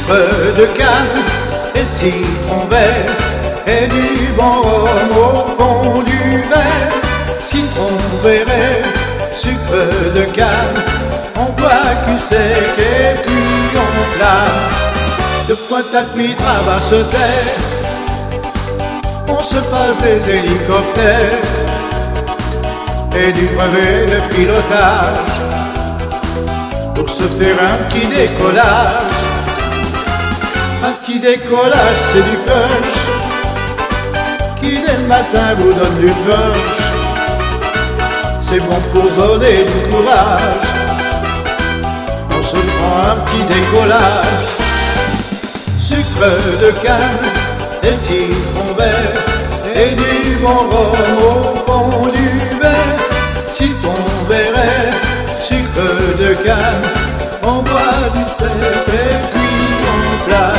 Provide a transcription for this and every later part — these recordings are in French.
sucre de canne et citron vert, et du bon rhum au fond du verre. Citron vert, sucre de canne, on boit cul sec et puis on plane. De Pointe-à-Pitre à Basse-Terre, on se passe des hélicoptères et du brevet de pilotage pour se faire un petit décollage. Un petit décollage, c'est du punch qui dès le matin vous donne du punch. C'est bon pour donner du courage. On se prend un petit décollage. Sucre de canne et citron vert, et du bon rhum au fond du verre. Citron vert, sucre de canne, on boit du sel et puis on plane.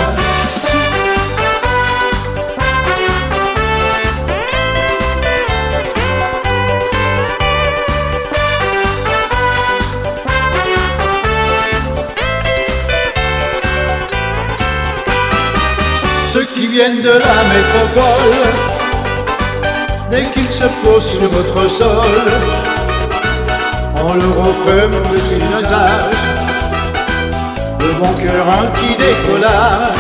Ceux qui viennent de la métropole, dès qu'ils se posent sur votre sol, on leur offre un petit natage, de bon cœur un petit décollage.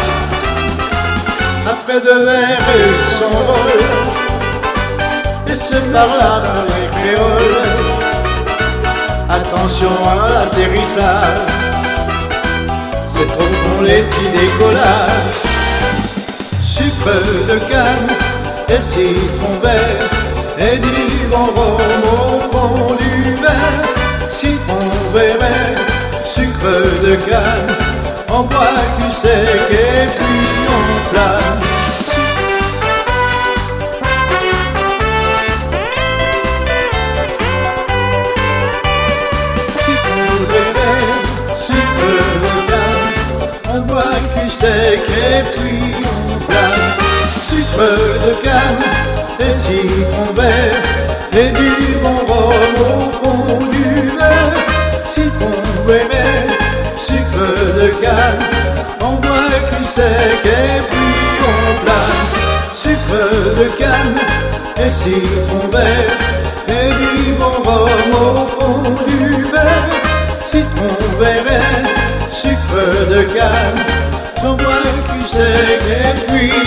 Après deux verres ils s'envolent et se parlent dans les créoles. Attention à l'atterrissage, c'est trop pour les petits décollages. Sucre de canne et citron vert, et du bon rhum au fond du verre. Citron vert, sucre de canne, on boit du sec et puis on plane. Citron vert, sucre de canne, on boit du sec et puis on plane. Sucre de canne et citron vert, et du bon rhum au fond du verre. Citron vert, sucre de canne, on boit cul sec et puis on plane. Sucre de canne et citron vert, et du bon rhum au fond du verre. Citron vert, sucre de canne, on boit cul sec et puis